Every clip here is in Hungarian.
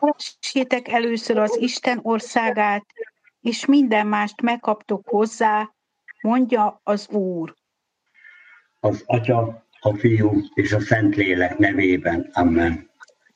Keressétek először az Isten országát, és minden mást megkaptok hozzá, mondja az Úr. Az Atya, a Fiú és a Szentlélek nevében. Amen.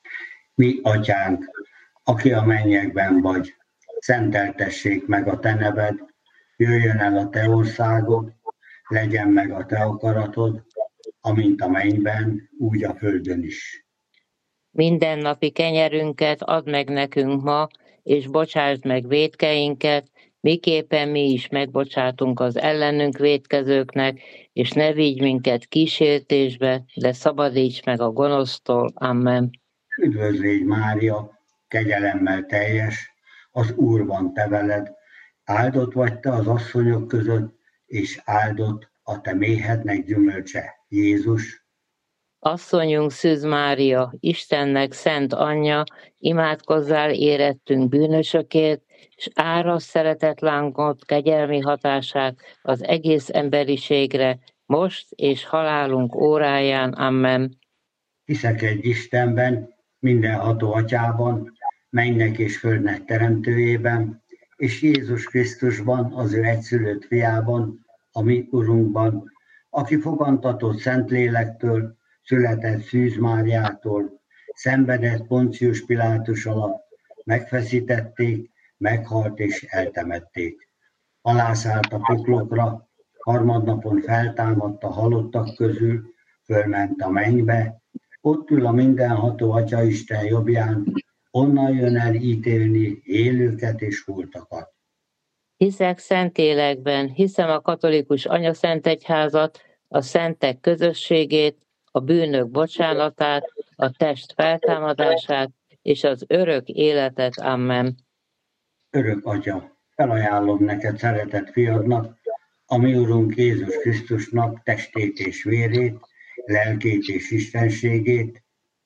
Mi, Atyánk, aki a mennyekben vagy, szenteltessék meg a te neved, jöjjön el a te országod, legyen meg a te akaratod, amint a mennyben, úgy a földön is. Mindennapi kenyerünket add meg nekünk ma, és bocsásd meg vétkeinket, miképpen mi is megbocsátunk az ellenünk vétkezőknek, és ne vigy minket kísértésbe, de szabadíts meg a gonosztól. Amen. Üdvözlégy Mária, kegyelemmel teljes, az Úr van te veled, áldott vagy te az asszonyok között, és áldott a te méhednek gyümölcse, Jézus. Asszonyunk Szűz Mária, Istennek szent anyja, imádkozzál érettünk bűnösökért, és árasd szeretetlángot, kegyelmi hatását az egész emberiségre, most és halálunk óráján. Amen. Hiszek egy Istenben, mindenható Atyában, mennynek és földnek teremtőjében, és Jézus Krisztusban, az ő egyszülött fiában, a mi Urunkban, aki fogantatott Szentlélektől, született Szűz Máriától, szenvedett Poncius Pilátus alatt, megfeszítették, meghalt és eltemették. Alászállt a poklokra, harmadnapon feltámadt a halottak közül, fölment a mennybe, ott ül a mindenható Atyaisten jobbján, onnan jön el ítélni élőket és holtakat. Hiszek Szentlélekben, hiszem a katolikus anyaszentegyházat, a szentek közösségét, a bűnök bocsánatát, a test feltámadását és az örök életet. Amen. Örök Atya, felajánlom neked szeretett fiadnak, a mi Urunk Jézus Krisztusnak testét és vérét, lelkét és istenségét,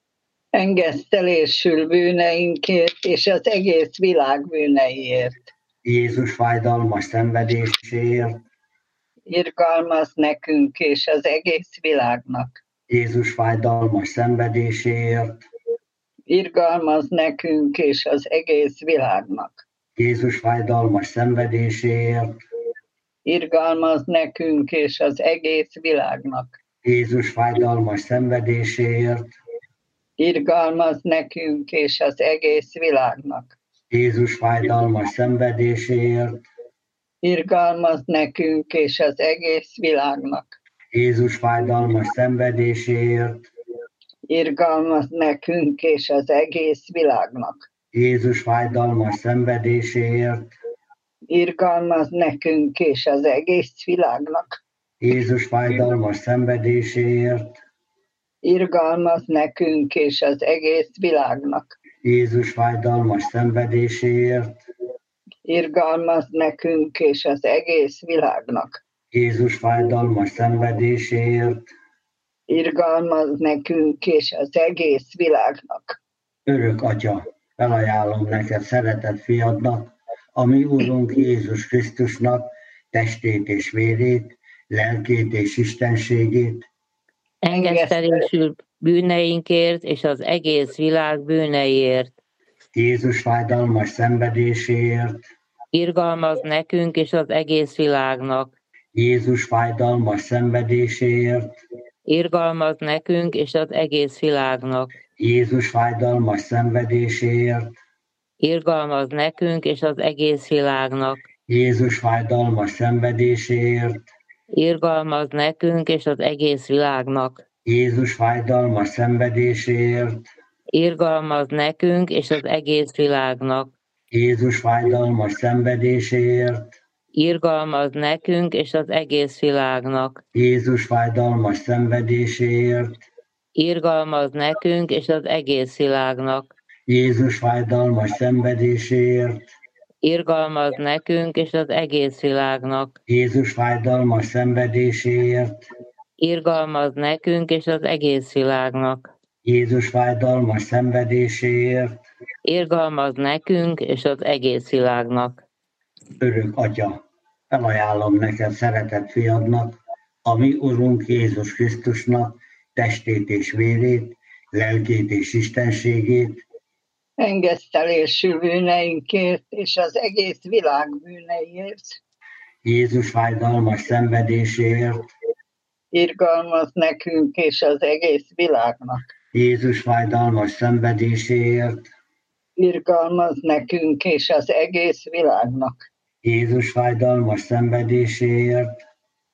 engesztelésül bűneinkért és az egész világ bűneiért. Jézus fájdalmas szenvedéséért, irgalmaz nekünk és az egész világnak. Jézus fájdalmas szenvedéséért, irgalmaz nekünk és az egész világnak. Jézus fájdalmas szenvedéséért, irgalmaz nekünk és az egész világnak. Jézus fájdalmas szenvedéséért, irgalmaz nekünk és az egész világnak. Jézus fájdalmas szenvedéséért, irgalmaz nekünk és az egész világnak. Jézus fájdalmas szenvedéséért, irgalmaz nekünk és az egész világnak. Jézus fájdalmas szenvedéséért, irgalmaz nekünk és az egész világnak. Jézus fájdalmas szenvedéséért, irgalmaz nekünk és az egész világnak. Jézus fájdalmas szenvedéséért, irgalmaz nekünk és az egész világnak. Jézus fájdalmas szenvedéséért, irgalmaz nekünk és az egész világnak. Örök Atya, felajánlom neked szeretett fiadnak, a mi Úrunk Jézus Krisztusnak testét és vérét, lelkét és istenségét, engesztelésül bűneinkért és az egész világ bűneiért. Jézus fájdalmas szenvedéséért, irgalmaz nekünk és az egész világnak. Jézus fájdalmas szenvedéséért, irgalmaz nekünk és az egész világnak. Jézus fájdalmas szenvedéséért, irgalmaz nekünk és az egész világnak. Jézus fájdalmas szenvedéséért, irgalmaz nekünk és az egész világnak. Jézus fájdalmas szenvedéséért, irgalmaz nekünk és az egész világnak. Jézus fájdalmas szenvedéséért, irgalmaz nekünk és az egész világnak. Jézus fájdalmas szenvedéséért, irgalmaz nekünk és az egész világnak. Jézus fájdalmas szenvedéséért, irgalmaz nekünk és az egész világnak. Jézus fájdalmas szenvedéséért, irgalmaz nekünk és az egész világnak. Jézus fájdalmas szenvedéséért, irgalmaz nekünk és az egész világnak. Örök Atya, felajánlom neked szeretett fiadnak, a mi Urunk Jézus Krisztusnak testét és vérét, lelkét és istenségét, engesztelésül bűneinkért és az egész világ bűneiért. Jézus fájdalmas szenvedéséért, Irgalmaz nekünk és az egész világnak. Jézus fájdalmas szenvedéséért, Irgalmaz nekünk és az egész világnak. Jézus fájdalmas szenvedéséért,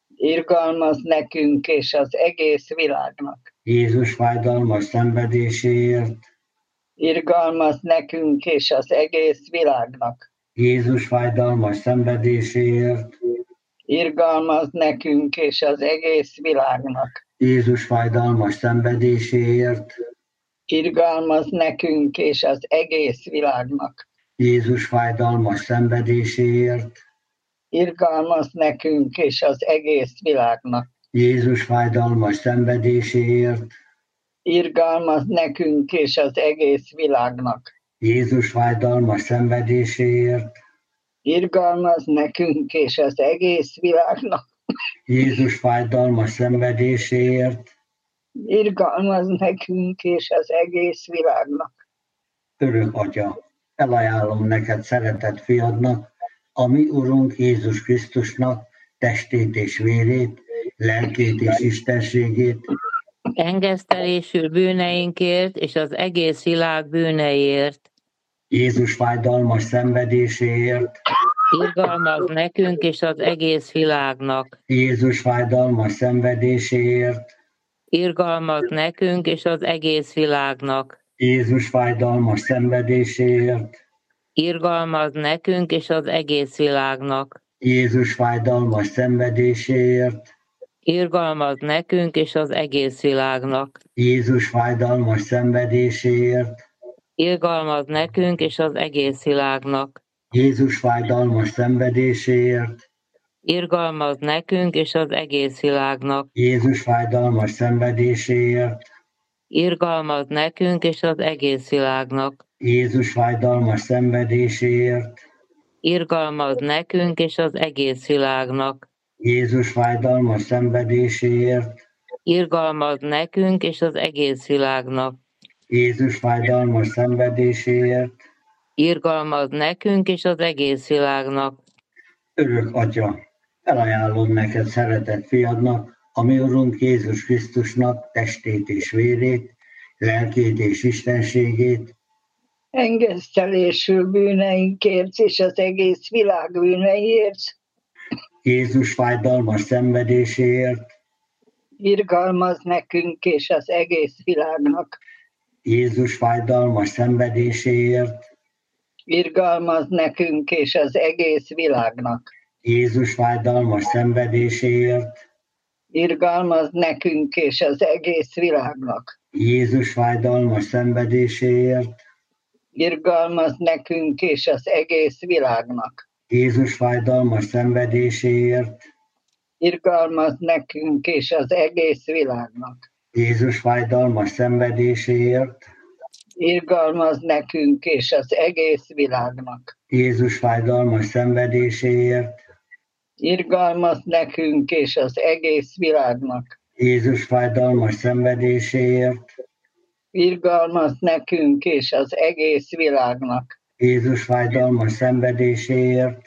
Irgalmaz nekünk és az egész világnak. Jézus fájdalmas szenvedéséért, Irgalmaz nekünk és az egész világnak. Jézus fájdalmas szenvedéséért, Irgalmaz nekünk és az egész világnak. Jézus fájdalmas szenvedéséért, Irgalmaz nekünk és az egész világnak. Jézus fájdalmas szenvedéséért, Irgalmaz nekünk és az egész világnak. Jézus fájdalmas szenvedéséért, Irgalmaz nekünk és az egész világnak. Jézus fájdalmas szenvedéséért, Irgalmaz nekünk és az egész világnak. Jézus fájdalmas szenvedéséért, Irgalmaz nekünk és az egész világnak. Örök Atya, felajánlom neked szeretett fiadnak, a mi Urunk Jézus Krisztusnak testét és vérét, lelkét és istenségét, engesztelésül bűneinkért és az egész világ bűneiért. Jézus fájdalmas szenvedéséért, Irgalmaz nekünk és az egész világnak. Jézus fájdalmas szenvedéséért, Irgalmaz nekünk és az egész világnak. Jézus fájdalmas szenvedéséért, Irgalmaz nekünk és az egész világnak. Jézus fájdalmas szenvedéséért, Irgalmaz nekünk és az egész világnak. Jézus fájdalmas szenvedéséért, Irgalmaz nekünk és az egész világnak. Jézus fájdalmas szenvedéséért, Irgalmaz nekünk és az egész világnak. Jézus fájdalmas szenvedéséért, Irgalmaz nekünk és az egész világnak. Jézus fájdalmas szenvedéséért, Irgalmaz nekünk és az egész világnak. Jézus fájdalmas szenvedéséért, Irgalmaz nekünk és az egész világnak. Jézus fájdalmas szenvedéséért, Irgalmaz nekünk és az egész világnak. Örök Atya, felajánlom neked szeretett fiadnak, a mi Urunk Jézus Krisztusnak testét és vérét, lelkét és istenségét, Engesztelésül bűneinkért és az egész világ bűneiért. Jézus fájdalmas szenvedéséért, Irgalmaz nekünk és az egész világnak. Jézus fájdalmas szenvedéséért, Irgalmaz nekünk és az egész világnak. Jézus fájdalmas szenvedéséért, Irgalmaz nekünk és az egész világnak. Jézus fájdalmas szenvedéséért, Irgalmaz nekünk és az egész világnak. Jézus fájdalmas szenvedéséért, Irgalmaz nekünk és az egész világnak. Jézus fájdalmas szenvedéséért, Irgalmaz nekünk és az egész világnak. Jézus fájdalmas szenvedéséért, Irgalmaz nekünk és az egész világnak. Jézus fájdalmas szenvedéséért, Irgalmaz nekünk és az egész világnak. Jézus fájdalmas szenvedéséért,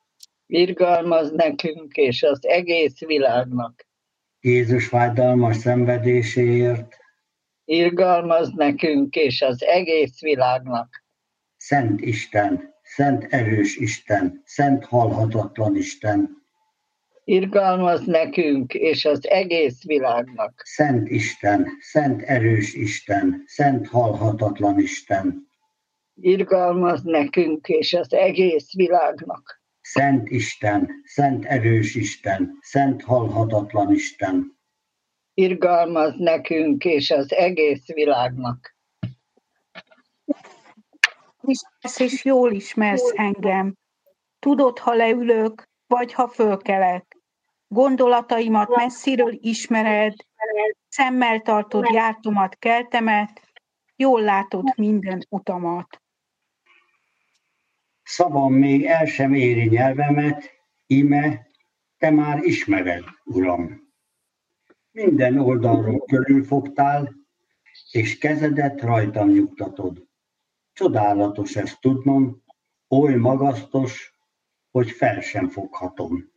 Irgalmaz nekünk és az egész világnak. Jézus fájdalmas szenvedéséért, Irgalmaz nekünk és az egész világnak. Szent Isten, Szent erős Isten, Szent halhatatlan Isten, Irgalmaz nekünk és az egész világnak. Szent Isten, Szent erős Isten, Szent halhatatlan Isten, Irgalmaz nekünk és az egész világnak. Szent Isten, Szent erős Isten, Szent halhatatlan Isten, Irgalmaz nekünk és az egész világnak. Ismersz és jól ismersz engem. Tudod, ha leülök, vagy ha fölkelek. Gondolataimat messziről ismered, szemmel tartod jártomat, keltemet, jól látod minden utamat. Szavam még el sem éri nyelvemet, íme te már ismered, Uram. Minden oldalról körülfogtál, és kezedet rajtam nyugtatod. Csodálatos ezt tudnom, oly magasztos, hogy fel sem foghatom.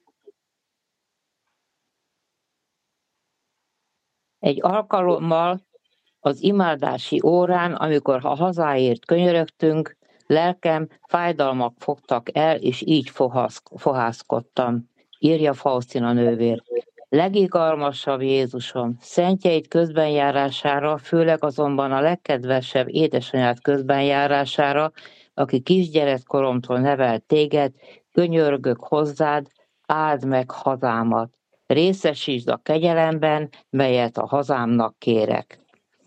Egy alkalommal az imádási órán, amikor a hazáért könyörögtünk, lelkem fájdalmak fogtak el, és így fohászkodtam, írja Faustina nővér. Legigazalmasabb Jézusom, szentjeid közbenjárására, főleg azonban a legkedvesebb édesanyád közbenjárására, aki kisgyerekkoromtól nevelt téged, könyörgök hozzád, áld meg hazámat. Részesítsd a kegyelemben, melyet a hazámnak kérek.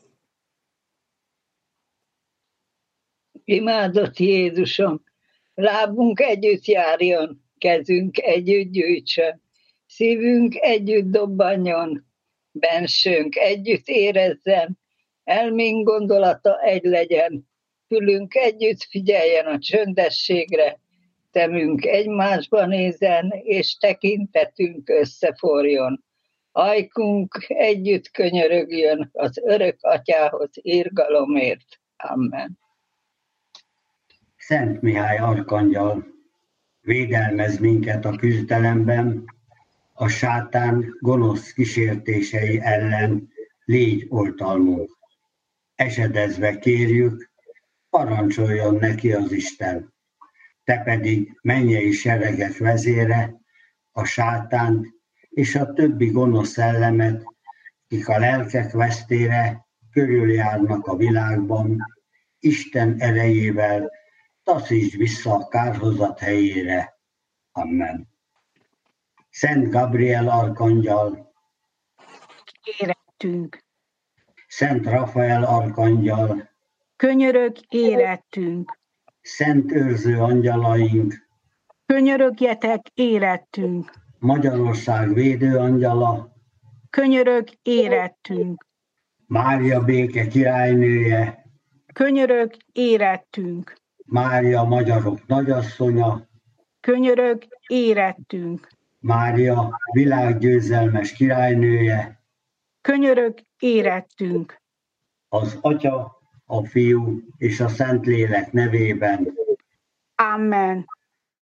Imádott Jézusom, lábunk együtt járjon, kezünk együtt gyűjtsön, szívünk együtt dobbanjon, bensőnk együtt érezzen, elménk gondolata egy legyen, fülünk együtt figyeljen a csöndességre, szemünk egymásba nézen, és tekintetünk összeforjon. Ajkunk együtt könyörögjön az örök atyához irgalomért. Amen. Szent Mihály arkangyal, védelmez minket a küzdelemben, a sátán gonosz kísértései ellen légy oltalmunk. Esedezve kérjük, parancsoljon neki az Isten. Te pedig mennyei seregek vezére, a sátánt és a többi gonosz szellemet, kik a lelkek vesztére körüljárnak a világban, Isten erejével taszítsd vissza a kárhozat helyére. Amen. Szent Gabriel arkangyal, Érettünk. Szent Rafael arkangyal, Könyörög érettünk. Szent őrző angyalaink, Könyörögjetek érettünk. Magyarország védő angyala, Könyörög érettünk. Mária béke királynője, Könyörög érettünk. Mária magyarok nagyasszonya, Könyörög érettünk. Mária világgyőzelmes királynője, Könyörög érettünk. az Atya, a Fiú és a Szentlélek nevében. Amen.